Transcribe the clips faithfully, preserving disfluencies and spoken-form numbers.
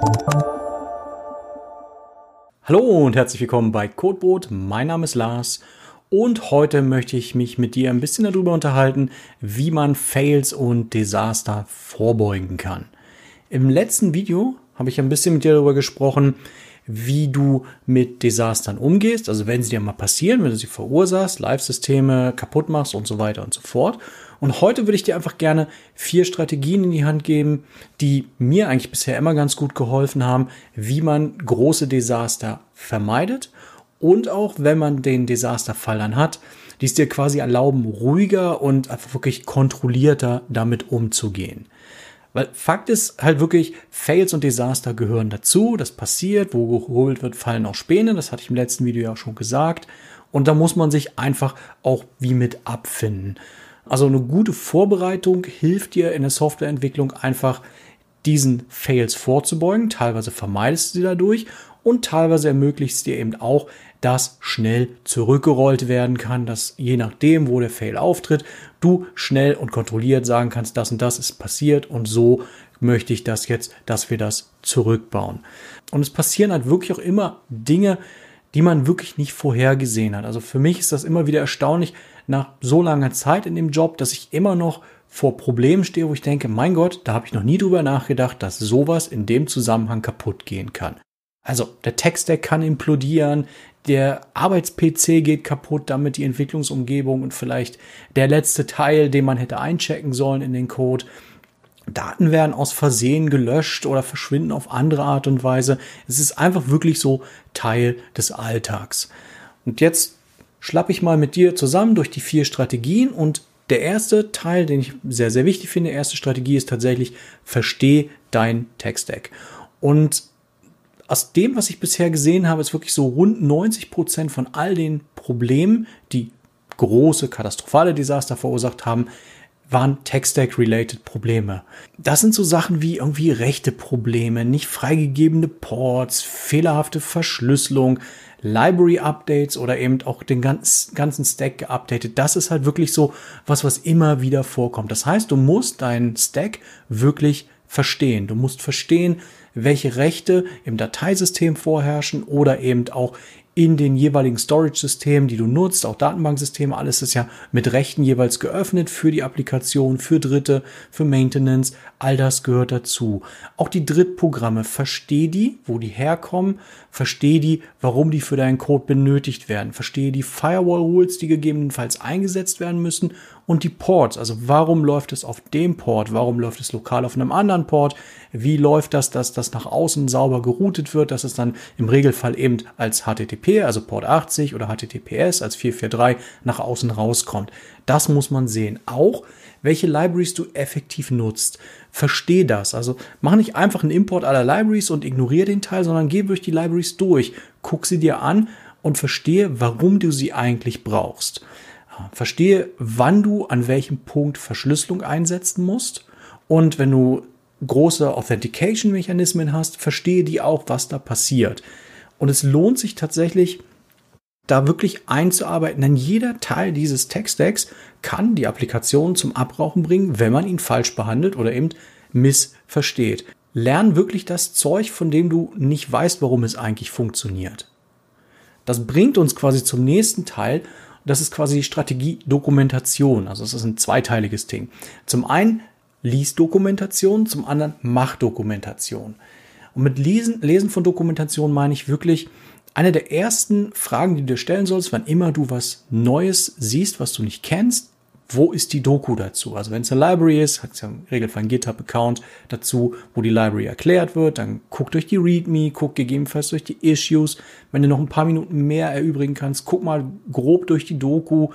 Hallo und herzlich willkommen bei Codeboot. Mein Name ist Lars und heute möchte ich mich mit dir ein bisschen darüber unterhalten, wie man Fails und Desaster vorbeugen kann. Im letzten Video habe ich ein bisschen mit dir darüber gesprochen, wie du mit Desastern umgehst, also wenn sie dir mal passieren, wenn du sie verursachst, Live-Systeme kaputt machst und so weiter und so fort. Und heute würde ich dir einfach gerne vier Strategien in die Hand geben, die mir eigentlich bisher immer ganz gut geholfen haben, wie man große Desaster vermeidet und auch, wenn man den Desasterfall dann hat, die es dir quasi erlauben, ruhiger und einfach wirklich kontrollierter damit umzugehen. Weil Fakt ist halt wirklich, Fails und Desaster gehören dazu. Das passiert, wo geholt wird, fallen auch Späne. Das hatte ich im letzten Video ja auch schon gesagt. Und da muss man sich einfach auch wie mit abfinden. Also eine gute Vorbereitung hilft dir in der Softwareentwicklung einfach, diesen Fails vorzubeugen. Teilweise vermeidest du sie dadurch und teilweise ermöglicht es dir eben auch, dass schnell zurückgerollt werden kann, dass je nachdem, wo der Fail auftritt, du schnell und kontrolliert sagen kannst, das und das ist passiert und so möchte ich das jetzt, dass wir das zurückbauen. Und es passieren halt wirklich auch immer Dinge, die man wirklich nicht vorhergesehen hat. Also für mich ist das immer wieder erstaunlich nach so langer Zeit in dem Job, dass ich immer noch vor Problemen stehe, wo ich denke, mein Gott, da habe ich noch nie drüber nachgedacht, dass sowas in dem Zusammenhang kaputt gehen kann. Also der Tech-Stack kann implodieren, der Arbeits-P C geht kaputt, damit die Entwicklungsumgebung und vielleicht der letzte Teil, den man hätte einchecken sollen in den Code. Daten werden aus Versehen gelöscht oder verschwinden auf andere Art und Weise. Es ist einfach wirklich so Teil des Alltags. Und jetzt schlappe ich mal mit dir zusammen durch die vier Strategien und der erste Teil, den ich sehr, sehr wichtig finde, erste Strategie ist tatsächlich, versteh dein Tech-Stack. Und aus dem, was ich bisher gesehen habe, ist wirklich so rund neunzig Prozent von all den Problemen, die große, katastrophale Desaster verursacht haben, waren Tech-Stack-related Probleme. Das sind so Sachen wie irgendwie rechte Probleme, nicht freigegebene Ports, fehlerhafte Verschlüsselung, Library-Updates oder eben auch den ganzen, ganzen Stack geupdatet. Das ist halt wirklich so was, was immer wieder vorkommt. Das heißt, du musst deinen Stack wirklich verstehen. Du musst verstehen, welche Rechte im Dateisystem vorherrschen oder eben auch in den jeweiligen Storage-Systemen, die du nutzt, auch Datenbanksysteme, alles ist ja mit Rechten jeweils geöffnet für die Applikation, für Dritte, für Maintenance, all das gehört dazu. Auch die Drittprogramme, versteh die, wo die herkommen, versteh die, warum die für deinen Code benötigt werden, verstehe die Firewall-Rules, die gegebenenfalls eingesetzt werden müssen und die Ports, also warum läuft es auf dem Port, warum läuft es lokal auf einem anderen Port, wie läuft das, dass das nach außen sauber geroutet wird, dass es dann im Regelfall eben als H T T P, also Port achtzig oder H T T P S als vier vier drei nach außen rauskommt. Das muss man sehen. Auch welche Libraries du effektiv nutzt. Versteh das. Also mach nicht einfach einen Import aller Libraries und ignoriere den Teil, sondern geh durch die Libraries durch. Guck sie dir an und verstehe, warum du sie eigentlich brauchst. Verstehe, wann du an welchem Punkt Verschlüsselung einsetzen musst. Und wenn du große Authentication-Mechanismen hast, verstehe die auch, was da passiert. Und es lohnt sich tatsächlich, da wirklich einzuarbeiten, denn jeder Teil dieses Tech-Stacks kann die Applikation zum Abrauchen bringen, wenn man ihn falsch behandelt oder eben missversteht. Lern wirklich das Zeug, von dem du nicht weißt, warum es eigentlich funktioniert. Das bringt uns quasi zum nächsten Teil. Das ist quasi die Strategie Dokumentation. Also es ist ein zweiteiliges Ding. Zum einen lies Dokumentation, zum anderen mach Dokumentation. Und mit Lesen, Lesen von Dokumentation meine ich wirklich, eine der ersten Fragen, die du dir stellen sollst, wann immer du was Neues siehst, was du nicht kennst, wo ist die Doku dazu? Also wenn es eine Library ist, hat es ja im Regelfall einen GitHub-Account dazu, wo die Library erklärt wird, dann guck durch die README, guck gegebenenfalls durch die Issues. Wenn du noch ein paar Minuten mehr erübrigen kannst, guck mal grob durch die Doku,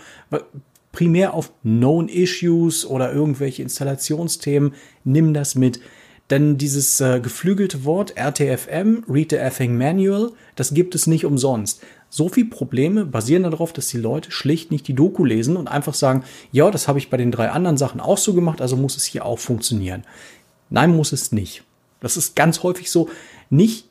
primär auf Known Issues oder irgendwelche Installationsthemen, nimm das mit. Denn dieses äh, geflügelte Wort R T F M, Read the Effing Manual, das gibt es nicht umsonst. So viele Probleme basieren darauf, dass die Leute schlicht nicht die Doku lesen und einfach sagen, ja, das habe ich bei den drei anderen Sachen auch so gemacht, also muss es hier auch funktionieren. Nein, muss es nicht. Das ist ganz häufig so. Nicht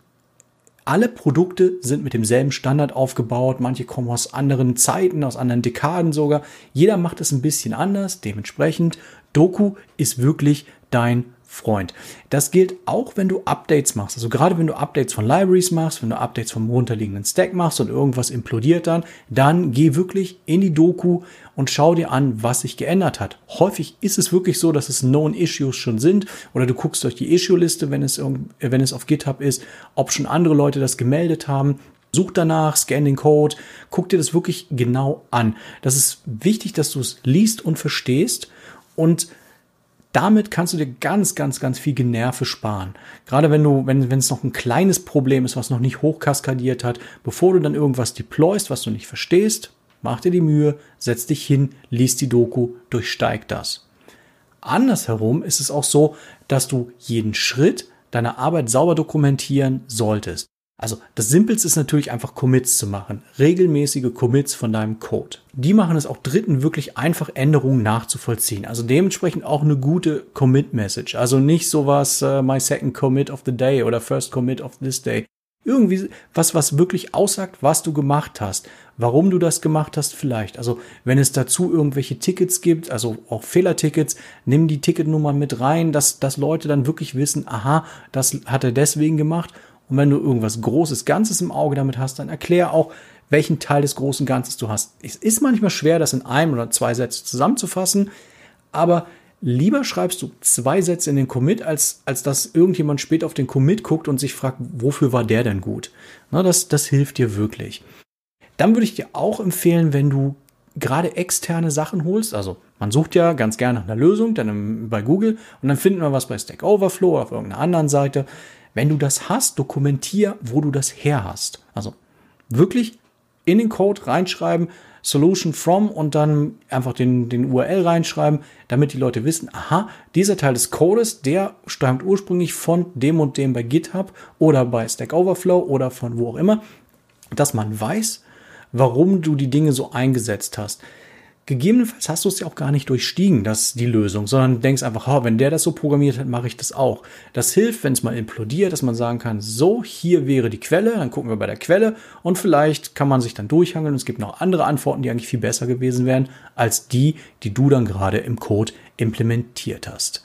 alle Produkte sind mit demselben Standard aufgebaut. Manche kommen aus anderen Zeiten, aus anderen Dekaden sogar. Jeder macht es ein bisschen anders. Dementsprechend, Doku ist wirklich dein Freund. Das gilt auch, wenn du Updates machst. Also gerade wenn du Updates von Libraries machst, wenn du Updates vom runterliegenden Stack machst und irgendwas implodiert dann, dann geh wirklich in die Doku und schau dir an, was sich geändert hat. Häufig ist es wirklich so, dass es Known Issues schon sind oder du guckst durch die Issue-Liste, wenn es, wenn es auf GitHub ist, ob schon andere Leute das gemeldet haben. Such danach, scan den Code, guck dir das wirklich genau an. Das ist wichtig, dass du es liest und verstehst und damit kannst du dir ganz, ganz, ganz viel Generve sparen. Gerade wenn du, wenn, wenn es noch ein kleines Problem ist, was noch nicht hochkaskadiert hat, bevor du dann irgendwas deployst, was du nicht verstehst, mach dir die Mühe, setz dich hin, lies die Doku, durchsteig das. Andersherum ist es auch so, dass du jeden Schritt deiner Arbeit sauber dokumentieren solltest. Also das Simpelste ist natürlich einfach Commits zu machen. Regelmäßige Commits von deinem Code. Die machen es auch Dritten wirklich einfach, Änderungen nachzuvollziehen. Also dementsprechend auch eine gute Commit-Message. Also nicht sowas, uh, my second commit of the day oder first commit of this day. Irgendwie was, was wirklich aussagt, was du gemacht hast. Warum du das gemacht hast vielleicht. Also wenn es dazu irgendwelche Tickets gibt, also auch Fehlertickets, nimm die Ticketnummern mit rein, dass, dass Leute dann wirklich wissen, aha, das hat er deswegen gemacht. Und wenn du irgendwas Großes, Ganzes im Auge damit hast, dann erklär auch, welchen Teil des großen Ganzes du hast. Es ist manchmal schwer, das in einem oder zwei Sätzen zusammenzufassen, aber lieber schreibst du zwei Sätze in den Commit, als, als dass irgendjemand später auf den Commit guckt und sich fragt, wofür war der denn gut? Na, das, das hilft dir wirklich. Dann würde ich dir auch empfehlen, wenn du gerade externe Sachen holst, also man sucht ja ganz gerne nach einer Lösung, dann im, bei Google und dann findet man was bei Stack Overflow oder auf irgendeiner anderen Seite. Wenn du das hast, dokumentier, wo du das her hast. Also wirklich in den Code reinschreiben, Solution from und dann einfach den, den U R L reinschreiben, damit die Leute wissen, aha, dieser Teil des Codes, der stammt ursprünglich von dem und dem bei GitHub oder bei Stack Overflow oder von wo auch immer, dass man weiß, warum du die Dinge so eingesetzt hast. Gegebenenfalls hast du es ja auch gar nicht durchstiegen, das ist die Lösung, sondern denkst einfach, oh, wenn der das so programmiert hat, mache ich das auch. Das hilft, wenn es mal implodiert, dass man sagen kann, so, hier wäre die Quelle, dann gucken wir bei der Quelle und vielleicht kann man sich dann durchhangeln und es gibt noch andere Antworten, die eigentlich viel besser gewesen wären, als die, die du dann gerade im Code implementiert hast.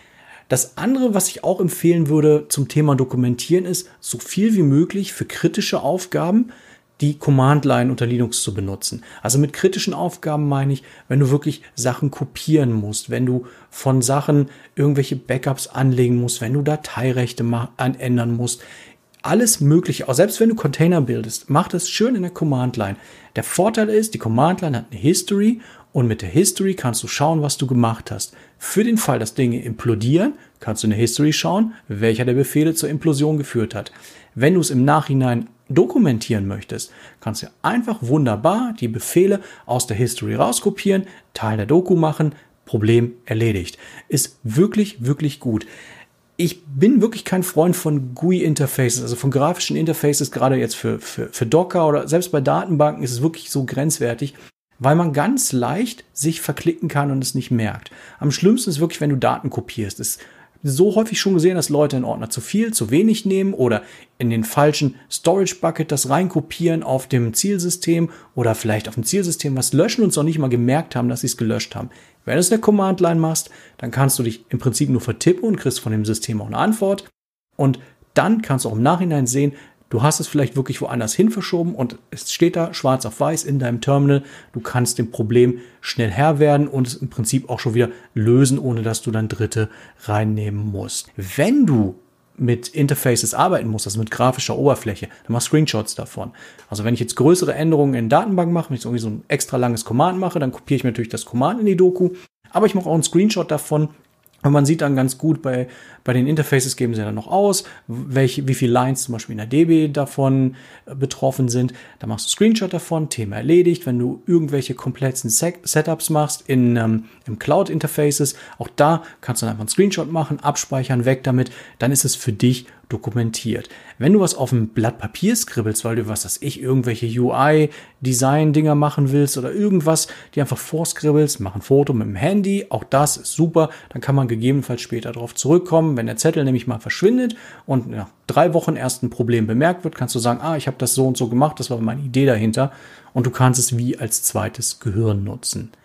Das andere, was ich auch empfehlen würde zum Thema Dokumentieren, ist, so viel wie möglich für kritische Aufgaben die Command-Line unter Linux zu benutzen. Also mit kritischen Aufgaben meine ich, wenn du wirklich Sachen kopieren musst, wenn du von Sachen irgendwelche Backups anlegen musst, wenn du Dateirechte ändern musst, alles Mögliche, auch selbst wenn du Container bildest, mach das schön in der Command-Line. Der Vorteil ist, die Command-Line hat eine History und mit der History kannst du schauen, was du gemacht hast. Für den Fall, dass Dinge implodieren, kannst du in der History schauen, welcher der Befehle zur Implosion geführt hat. Wenn du es im Nachhinein dokumentieren möchtest, kannst du einfach wunderbar die Befehle aus der History rauskopieren, Teil der Doku machen, Problem erledigt. Ist wirklich, wirklich gut. Ich bin wirklich kein Freund von G U I-Interfaces, also von grafischen Interfaces, gerade jetzt für, für, für Docker oder selbst bei Datenbanken ist es wirklich so grenzwertig, weil man ganz leicht sich verklicken kann und es nicht merkt. Am schlimmsten ist wirklich, wenn du Daten kopierst. Es so häufig schon gesehen, dass Leute in Ordner zu viel, zu wenig nehmen oder in den falschen Storage Bucket das reinkopieren auf dem Zielsystem oder vielleicht auf dem Zielsystem was löschen und es noch nicht mal gemerkt haben, dass sie es gelöscht haben. Wenn du es in der Command-Line machst, dann kannst du dich im Prinzip nur vertippen und kriegst von dem System auch eine Antwort. Und dann kannst du auch im Nachhinein sehen, du hast es vielleicht wirklich woanders hin verschoben und es steht da schwarz auf weiß in deinem Terminal. Du kannst dem Problem schnell Herr werden und es im Prinzip auch schon wieder lösen, ohne dass du dann Dritte reinnehmen musst. Wenn du mit Interfaces arbeiten musst, also mit grafischer Oberfläche, dann mach Screenshots davon. Also wenn ich jetzt größere Änderungen in Datenbank mache, wenn ich irgendwie so ein extra langes Command mache, dann kopiere ich mir natürlich das Command in die Doku, aber ich mache auch einen Screenshot davon. Und man sieht dann ganz gut, bei, bei den Interfaces geben sie dann noch aus, welche, wie viele Lines zum Beispiel in der D B davon betroffen sind. Da machst du Screenshot davon, Thema erledigt. Wenn du irgendwelche komplexen Setups machst in, ähm, im Cloud-Interfaces, auch da kannst du dann einfach einen Screenshot machen, abspeichern, weg damit. Dann ist es für dich dokumentiert. Wenn du was auf ein Blatt Papier skribbelst, weil du, was weiß ich, irgendwelche U I-Design-Dinger machen willst oder irgendwas, die einfach vorskribbelst, mach ein Foto mit dem Handy, auch das ist super, dann kann man gegebenenfalls später darauf zurückkommen. Wenn der Zettel nämlich mal verschwindet und nach drei Wochen erst ein Problem bemerkt wird, kannst du sagen, ah, ich habe das so und so gemacht, das war meine Idee dahinter und du kannst es wie als zweites Gehirn nutzen.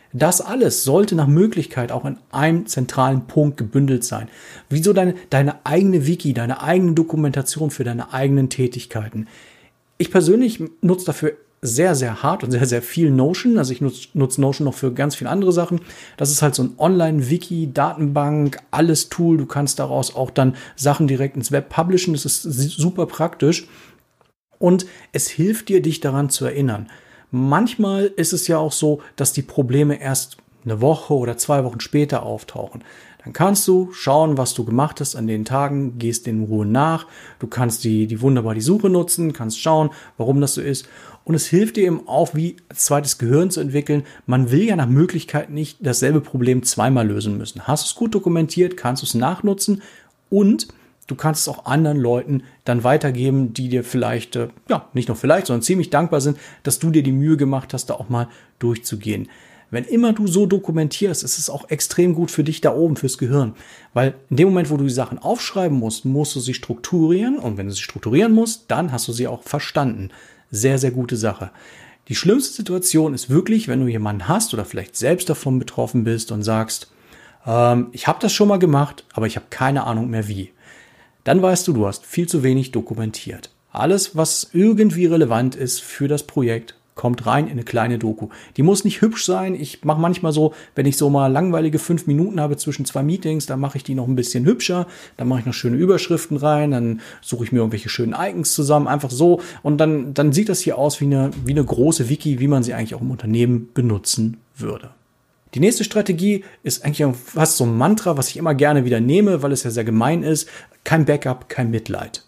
Das alles sollte nach Möglichkeit auch in einem zentralen Punkt gebündelt sein. Wie so deine, deine eigene Wiki, deine eigene Dokumentation für deine eigenen Tätigkeiten. Ich persönlich nutze dafür sehr, sehr hart und sehr, sehr viel Notion. Also ich nutze, nutze Notion noch für ganz viele andere Sachen. Das ist halt so ein Online-Wiki, Datenbank, alles Tool. Du kannst daraus auch dann Sachen direkt ins Web publishen. Das ist super praktisch. Und es hilft dir, dich daran zu erinnern. Manchmal ist es ja auch so, dass die Probleme erst eine Woche oder zwei Wochen später auftauchen. Dann kannst du schauen, was du gemacht hast an den Tagen, gehst in Ruhe nach. Du kannst die, die wunderbar die Suche nutzen, kannst schauen, warum das so ist. Und es hilft dir eben auch, wie ein zweites Gehirn zu entwickeln. Man will ja nach Möglichkeit nicht dasselbe Problem zweimal lösen müssen. Hast du es gut dokumentiert, kannst du es nachnutzen und du kannst es auch anderen Leuten dann weitergeben, die dir vielleicht, äh, ja, nicht nur vielleicht, sondern ziemlich dankbar sind, dass du dir die Mühe gemacht hast, da auch mal durchzugehen. Wenn immer du so dokumentierst, ist es auch extrem gut für dich da oben, fürs Gehirn. Weil in dem Moment, wo du die Sachen aufschreiben musst, musst du sie strukturieren. Und wenn du sie strukturieren musst, dann hast du sie auch verstanden. Sehr, sehr gute Sache. Die schlimmste Situation ist wirklich, wenn du jemanden hast oder vielleicht selbst davon betroffen bist und sagst, ähm, ich habe das schon mal gemacht, aber ich habe keine Ahnung mehr wie. Dann weißt du, du hast viel zu wenig dokumentiert. Alles, was irgendwie relevant ist für das Projekt, kommt rein in eine kleine Doku. Die muss nicht hübsch sein. Ich mache manchmal so, wenn ich so mal langweilige fünf Minuten habe zwischen zwei Meetings, dann mache ich die noch ein bisschen hübscher. Dann mache ich noch schöne Überschriften rein. Dann suche ich mir irgendwelche schönen Icons zusammen. Einfach so. Und dann, dann sieht das hier aus wie eine, wie eine große Wiki, wie man sie eigentlich auch im Unternehmen benutzen würde. Die nächste Strategie ist eigentlich fast so ein Mantra, was ich immer gerne wieder nehme, weil es ja sehr gemein ist. Kein Backup, kein Mitleid.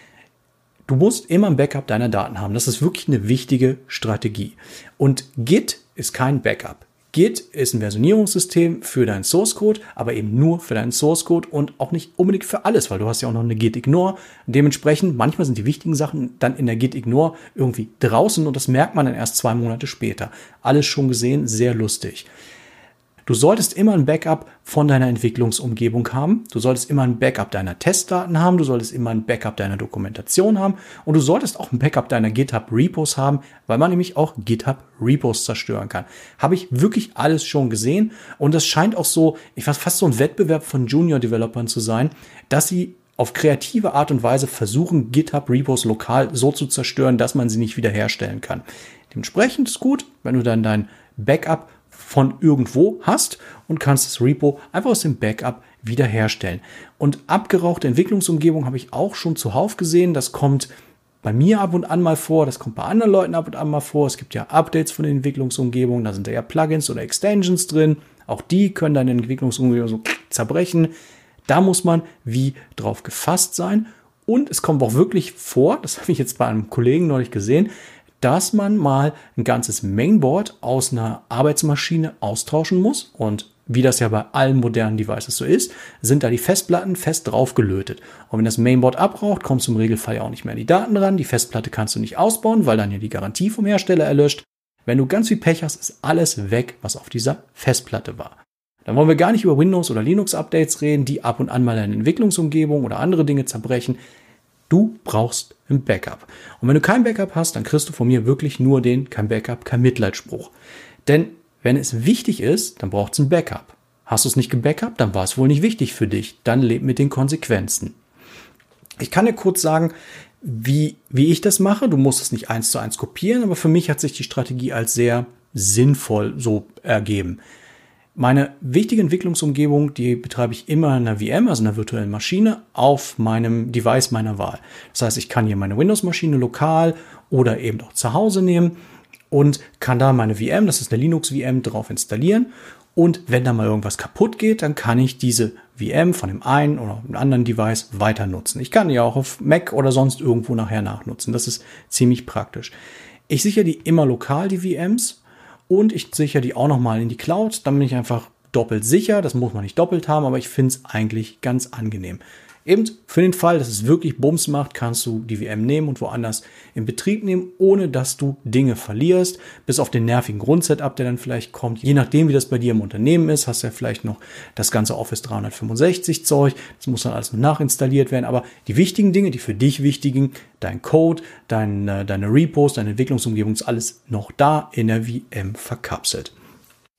Du musst immer ein Backup deiner Daten haben. Das ist wirklich eine wichtige Strategie. Und Git ist kein Backup. Git ist ein Versionierungssystem für deinen Source Code, aber eben nur für deinen Source Code und auch nicht unbedingt für alles, weil du hast ja auch noch eine Git-Ignore. Dementsprechend, manchmal sind die wichtigen Sachen dann in der Git-Ignore irgendwie draußen und das merkt man dann erst zwei Monate später. Alles schon gesehen, sehr lustig. Du solltest immer ein Backup von deiner Entwicklungsumgebung haben. Du solltest immer ein Backup deiner Testdaten haben. Du solltest immer ein Backup deiner Dokumentation haben. Und du solltest auch ein Backup deiner GitHub-Repos haben, weil man nämlich auch GitHub-Repos zerstören kann. Habe ich wirklich alles schon gesehen. Und das scheint auch so, ich weiß, fast so ein Wettbewerb von Junior-Developern zu sein, dass sie auf kreative Art und Weise versuchen, GitHub-Repos lokal so zu zerstören, dass man sie nicht wiederherstellen kann. Dementsprechend ist gut, wenn du dann dein Backup von irgendwo hast und kannst das Repo einfach aus dem Backup wiederherstellen. Und abgerauchte Entwicklungsumgebung habe ich auch schon zuhauf gesehen. Das kommt bei mir ab und an mal vor, das kommt bei anderen Leuten ab und an mal vor. Es gibt ja Updates von den Entwicklungsumgebungen, da sind da ja Plugins oder Extensions drin. Auch die können deine Entwicklungsumgebung so zerbrechen. Da muss man wie drauf gefasst sein. Und es kommt auch wirklich vor, das habe ich jetzt bei einem Kollegen neulich gesehen, dass man mal ein ganzes Mainboard aus einer Arbeitsmaschine austauschen muss. Und wie das ja bei allen modernen Devices so ist, sind da die Festplatten fest drauf gelötet. Und wenn das Mainboard abraucht, kommst du im Regelfall ja auch nicht mehr an die Daten ran. Die Festplatte kannst du nicht ausbauen, weil dann ja die Garantie vom Hersteller erlöscht. Wenn du ganz viel Pech hast, ist alles weg, was auf dieser Festplatte war. Dann wollen wir gar nicht über Windows- oder Linux-Updates reden, die ab und an mal deine Entwicklungsumgebung oder andere Dinge zerbrechen. Du brauchst ein Backup. Und wenn du kein Backup hast, dann kriegst du von mir wirklich nur den kein Backup, kein Mitleidsspruch. Denn wenn es wichtig ist, dann braucht es ein Backup. Hast du es nicht gebackupt, dann war es wohl nicht wichtig für dich. Dann leb mit den Konsequenzen. Ich kann dir kurz sagen, wie, wie ich das mache. Du musst es nicht eins zu eins kopieren, aber für mich hat sich die Strategie als sehr sinnvoll so ergeben. Meine wichtige Entwicklungsumgebung, die betreibe ich immer in einer V M, also einer virtuellen Maschine, auf meinem Device meiner Wahl. Das heißt, ich kann hier meine Windows-Maschine lokal oder eben auch zu Hause nehmen und kann da meine V M, das ist eine Linux-V M, drauf installieren. Und wenn da mal irgendwas kaputt geht, dann kann ich diese V M von dem einen oder dem anderen Device weiter nutzen. Ich kann die auch auf Mac oder sonst irgendwo nachher nachnutzen. Das ist ziemlich praktisch. Ich sichere die immer lokal, die V Ms. Und ich sichere die auch nochmal in die Cloud. Dann bin ich einfach doppelt sicher. Das muss man nicht doppelt haben, aber ich finde es eigentlich ganz angenehm. Eben für den Fall, dass es wirklich Bums macht, kannst du die V M nehmen und woanders in Betrieb nehmen, ohne dass du Dinge verlierst. Bis auf den nervigen Grundsetup, der dann vielleicht kommt. Je nachdem, wie das bei dir im Unternehmen ist, hast du ja vielleicht noch das ganze Office dreihundertfünfundsechzig Zeug. Das muss dann alles nur nachinstalliert werden. Aber die wichtigen Dinge, die für dich wichtigen, dein Code, dein, deine Repos, deine Entwicklungsumgebung, ist alles noch da in der V M verkapselt.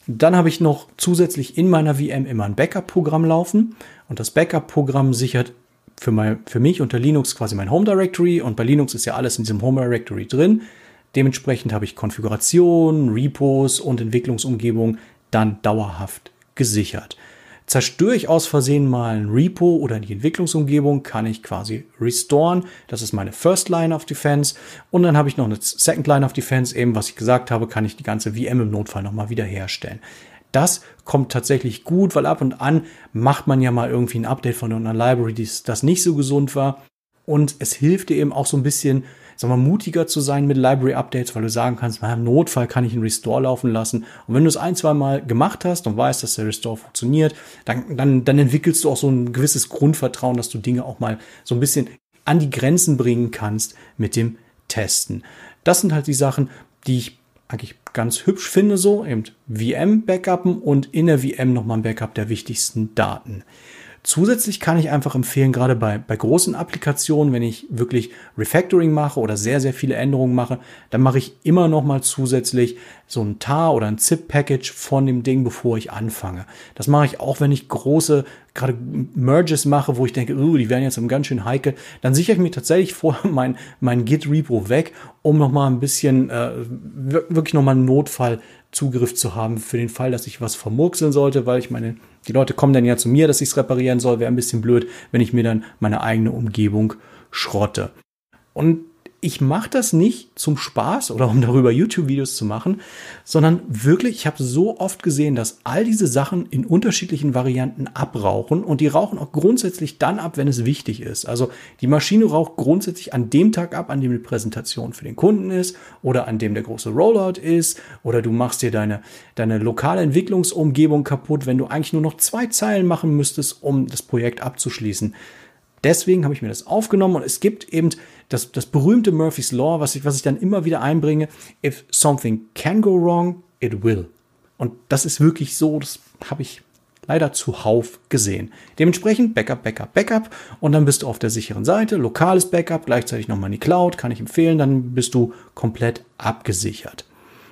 Dann habe ich noch zusätzlich in meiner V M immer ein Backup-Programm laufen. Und das Backup-Programm sichert für, mein, für mich unter Linux quasi mein Home Directory. Und bei Linux ist ja alles in diesem Home Directory drin. Dementsprechend habe ich Konfiguration, Repos und Entwicklungsumgebung dann dauerhaft gesichert. Zerstöre ich aus Versehen mal ein Repo oder die Entwicklungsumgebung, kann ich quasi restoren. Das ist meine First Line of Defense. Und dann habe ich noch eine Second Line of Defense. Eben, was ich gesagt habe, kann ich die ganze V M im Notfall nochmal wiederherstellen. Das kommt tatsächlich gut, weil ab und an macht man ja mal irgendwie ein Update von einer Library, das nicht so gesund war. Und es hilft dir eben auch so ein bisschen, sagen wir, mutiger zu sein mit Library-Updates, weil du sagen kannst, im Notfall kann ich einen Restore laufen lassen. Und wenn du es ein, zwei Mal gemacht hast und weißt, dass der Restore funktioniert, dann, dann, dann entwickelst du auch so ein gewisses Grundvertrauen, dass du Dinge auch mal so ein bisschen an die Grenzen bringen kannst mit dem Testen. Das sind halt die Sachen, die ich eigentlich ganz hübsch finde, so eben V M-Backuppen und in der V M nochmal ein Backup der wichtigsten Daten. Zusätzlich kann ich einfach empfehlen, gerade bei, bei großen Applikationen, wenn ich wirklich Refactoring mache oder sehr, sehr viele Änderungen mache, dann mache ich immer noch mal zusätzlich so ein T A R oder ein zip-Package von dem Ding, bevor ich anfange. Das mache ich auch, wenn ich große, gerade Merges mache, wo ich denke, uh, die werden jetzt ganz schön heikel. Dann sichere ich mir tatsächlich vorher mein, mein Git-Repo weg, um noch mal ein bisschen, äh, wirklich noch mal einen Notfallzugriff zu haben für den Fall, dass ich was vermurkseln sollte, weil ich meine, die Leute kommen dann ja zu mir, dass ich es reparieren soll. Wäre ein bisschen blöd, wenn ich mir dann meine eigene Umgebung schrotte. Und ich mache das nicht zum Spaß oder um darüber YouTube-Videos zu machen, sondern wirklich, ich habe so oft gesehen, dass all diese Sachen in unterschiedlichen Varianten abrauchen und die rauchen auch grundsätzlich dann ab, wenn es wichtig ist. Also die Maschine raucht grundsätzlich an dem Tag ab, an dem die Präsentation für den Kunden ist oder an dem der große Rollout ist oder du machst dir deine, deine lokale Entwicklungsumgebung kaputt, wenn du eigentlich nur noch zwei Zeilen machen müsstest, um das Projekt abzuschließen. Deswegen habe ich mir das aufgenommen und es gibt eben das, das berühmte Murphy's Law, was ich, was ich dann immer wieder einbringe. If something can go wrong, it will. Und das ist wirklich so, das habe ich leider zuhauf gesehen. Dementsprechend Backup, Backup, Backup und dann bist du auf der sicheren Seite. Lokales Backup, gleichzeitig nochmal in die Cloud, kann ich empfehlen, dann bist du komplett abgesichert.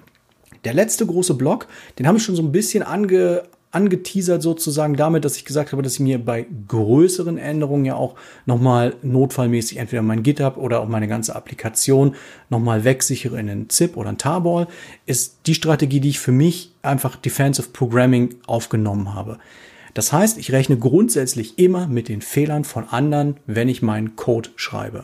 Der letzte große Block, den habe ich schon so ein bisschen ange angeteasert sozusagen damit, dass ich gesagt habe, dass ich mir bei größeren Änderungen ja auch nochmal notfallmäßig entweder mein GitHub oder auch meine ganze Applikation nochmal wegsichere in einen Zip oder ein Tarball, ist die Strategie, die ich für mich einfach Defensive Programming aufgenommen habe. Das heißt, ich rechne grundsätzlich immer mit den Fehlern von anderen, wenn ich meinen Code schreibe.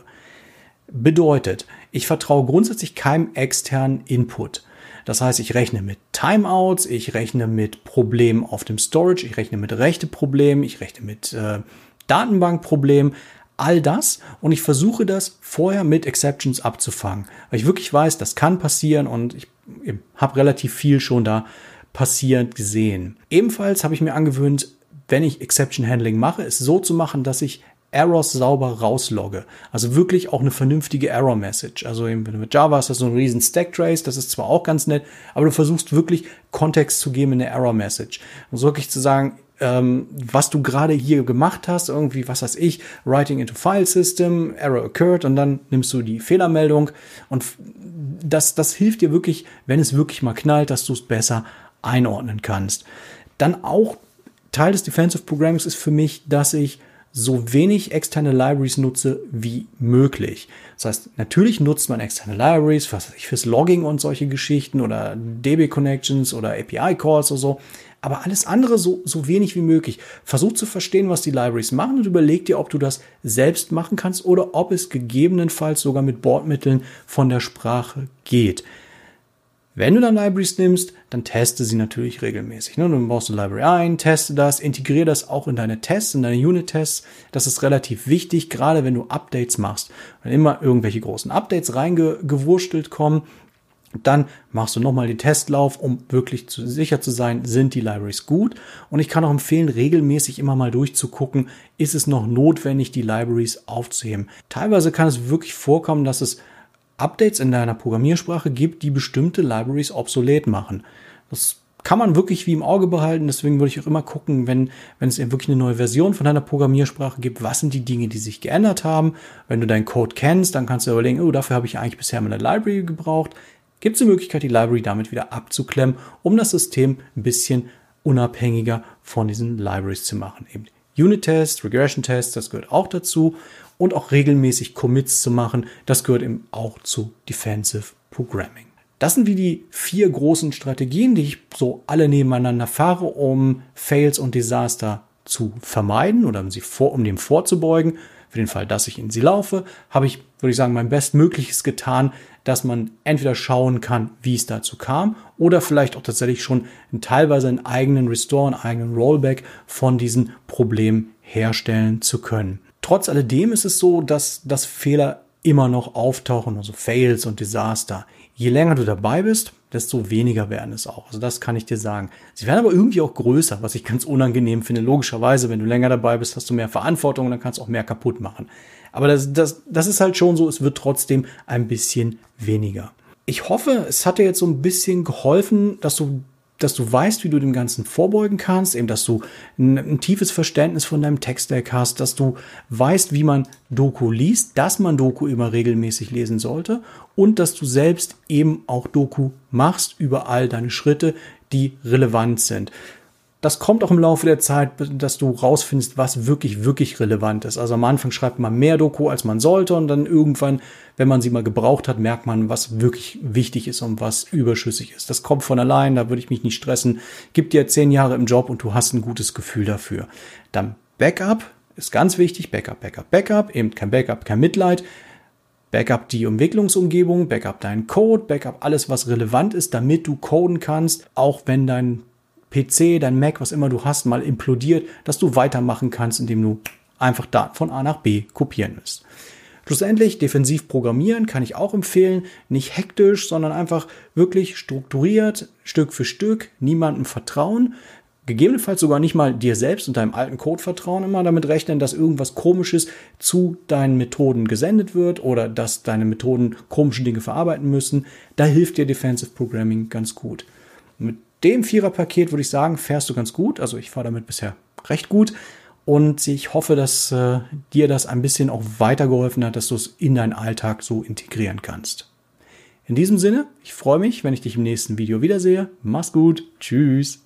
Bedeutet, ich vertraue grundsätzlich keinem externen Input. Das heißt, ich rechne mit Timeouts, ich rechne mit Problemen auf dem Storage, ich rechne mit Rechteproblemen, ich rechne mit äh, Datenbankproblemen, all das. Und ich versuche das vorher mit Exceptions abzufangen, weil ich wirklich weiß, das kann passieren und ich, ich habe relativ viel schon da passierend gesehen. Ebenfalls habe ich mir angewöhnt, wenn ich Exception Handling mache, es so zu machen, dass ich Errors sauber rauslogge. Also wirklich auch eine vernünftige Error-Message. Also wenn du mit Java hast, hast du so einen riesen Stack-Trace, das ist zwar auch ganz nett, aber du versuchst wirklich Kontext zu geben in der Error-Message. Und so wirklich zu sagen, ähm, was du gerade hier gemacht hast, irgendwie, was weiß ich, Writing into File System, Error occurred und dann nimmst du die Fehlermeldung und das, das hilft dir wirklich, wenn es wirklich mal knallt, dass du es besser einordnen kannst. Dann auch Teil des Defensive Programmings ist für mich, dass ich so wenig externe Libraries nutze wie möglich. Das heißt, natürlich nutzt man externe Libraries, was weiß ich, fürs Logging und solche Geschichten oder D B-Connections oder A P I-Calls oder so, aber alles andere so, so wenig wie möglich. Versuch zu verstehen, was die Libraries machen und überleg dir, ob du das selbst machen kannst oder ob es gegebenenfalls sogar mit Bordmitteln von der Sprache geht. Wenn du dann Libraries nimmst, dann teste sie natürlich regelmäßig. Ne? Du baust eine Library ein, teste das, integriere das auch in deine Tests, in deine Unit-Tests. Das ist relativ wichtig, gerade wenn du Updates machst. Wenn immer irgendwelche großen Updates reingewurstelt kommen, dann machst du nochmal den Testlauf, um wirklich zu, sicher zu sein, sind die Libraries gut. Und ich kann auch empfehlen, regelmäßig immer mal durchzugucken, ist es noch notwendig, die Libraries aufzuheben. Teilweise kann es wirklich vorkommen, dass es Updates in deiner Programmiersprache gibt, die bestimmte Libraries obsolet machen. Das kann man wirklich wie im Auge behalten, deswegen würde ich auch immer gucken, wenn, wenn es eben wirklich eine neue Version von deiner Programmiersprache gibt, was sind die Dinge, die sich geändert haben. Wenn du deinen Code kennst, dann kannst du überlegen, oh, dafür habe ich eigentlich bisher meine Library gebraucht. gibt es die Möglichkeit, die Library damit wieder abzuklemmen, um das System ein bisschen unabhängiger von diesen Libraries zu machen. Eben Unit-Tests, Regression-Tests, das gehört auch dazu. Und auch regelmäßig Commits zu machen, das gehört eben auch zu Defensive Programming. Das sind wie die vier großen Strategien, die ich so alle nebeneinander fahre, um Fails und Desaster zu vermeiden oder um, sie vor, um dem vorzubeugen. Für den Fall, dass ich in sie laufe, habe ich, würde ich sagen, mein Bestmögliches getan, dass man entweder schauen kann, wie es dazu kam, oder vielleicht auch tatsächlich schon teilweise einen eigenen Restore, einen eigenen Rollback von diesen Problemen herstellen zu können. Trotz alledem ist es so, dass, dass Fehler immer noch auftauchen, also Fails und Desaster. Je länger du dabei bist, desto weniger werden es auch. Also das kann ich dir sagen. Sie werden aber irgendwie auch größer, was ich ganz unangenehm finde. Logischerweise, wenn du länger dabei bist, hast du mehr Verantwortung und dann kannst du auch mehr kaputt machen. Aber das, das, das ist halt schon so, es wird trotzdem ein bisschen weniger. Ich hoffe, es hat dir jetzt so ein bisschen geholfen, dass du dass du weißt, wie du dem Ganzen vorbeugen kannst, eben, dass du ein, ein tiefes Verständnis von deinem Tech-Stack hast, dass du weißt, wie man Doku liest, dass man Doku immer regelmäßig lesen sollte und dass du selbst eben auch Doku machst über all deine Schritte, die relevant sind. Das kommt auch im Laufe der Zeit, dass du rausfindest, was wirklich, wirklich relevant ist. Also am Anfang schreibt man mehr Doku, als man sollte, und dann irgendwann, wenn man sie mal gebraucht hat, merkt man, was wirklich wichtig ist und was überschüssig ist. Das kommt von allein, da würde ich mich nicht stressen. Gib dir zehn Jahre im Job und du hast ein gutes Gefühl dafür. Dann Backup ist ganz wichtig. Backup, Backup, Backup. Eben kein Backup, kein Mitleid. Backup die Entwicklungsumgebung, Backup deinen Code, Backup alles, was relevant ist, damit du coden kannst, auch wenn dein P C, dein Mac, was immer du hast, mal implodiert, dass du weitermachen kannst, indem du einfach Daten von A nach B kopieren musst. Schlussendlich, defensiv programmieren kann ich auch empfehlen, nicht hektisch, sondern einfach wirklich strukturiert, Stück für Stück, niemandem vertrauen, gegebenenfalls sogar nicht mal dir selbst und deinem alten Code vertrauen, immer damit rechnen, dass irgendwas Komisches zu deinen Methoden gesendet wird oder dass deine Methoden komische Dinge verarbeiten müssen. Da hilft dir Defensive Programming ganz gut. Mit dem Vierer-Paket würde ich sagen, fährst du ganz gut. Also ich fahre damit bisher recht gut. Und ich hoffe, dass äh, dir das ein bisschen auch weitergeholfen hat, dass du es in deinen Alltag so integrieren kannst. In diesem Sinne, ich freue mich, wenn ich dich im nächsten Video wiedersehe. Mach's gut. Tschüss.